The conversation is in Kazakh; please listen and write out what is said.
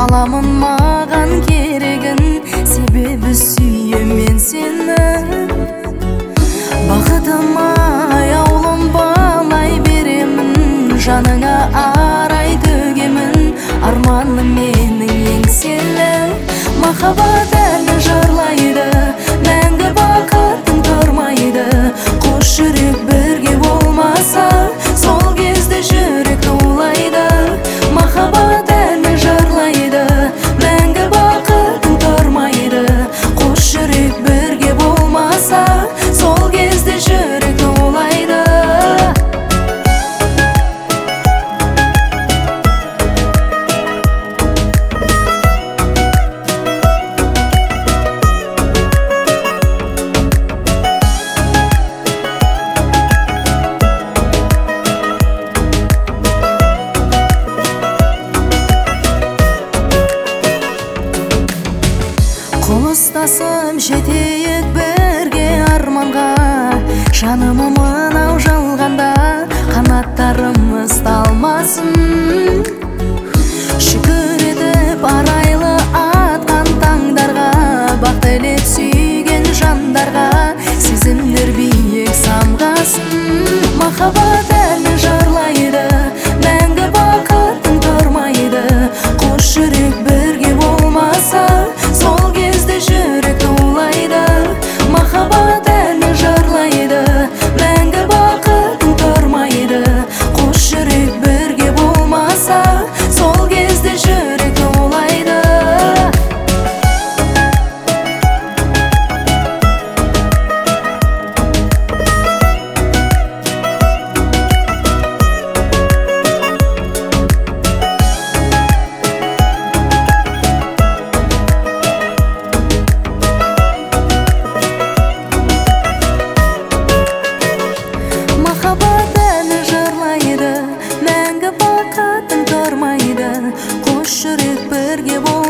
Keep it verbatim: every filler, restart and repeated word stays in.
аламын маған керегін, себебі сүйем мен сені. Бақытыма аяулым балай беремін, жаныңа арай төгемін, арманым менің еңселі. Махаббат әні жырлайды, мәңгі бақытың тұрмайды. Қос жүрек бірге болмаса, сол кезде жүрек тулайды. Махаббат әні жырлайды, мәңгі бақытың тұрмайды. Қос жүрек бірге болмаса, сол кезде жүрек тулайды. Қол ұстасып жетейік бірге арманға, жаным мынау жалғанда қанаттарымыз талмасын. Шүкір етіп арайлы атқан таңдарға, бақ тілеп сүйген жандарға, сезімдер биік самғасын. Махаббат әні жырлайды, мәңгі бақытың тұрмайды. Қос жүрек бірге болмаса, сол кезде жүрек тулайды. Махаббат әні жырлайды, мәңгі бақытың тұрмайды. Қос жүрек бірге болмаса, сол кезде жүрек тулайды. Махаббат әні жырлайды, мәңгі бақытың тұрмайды. Қос жүрек бірге бол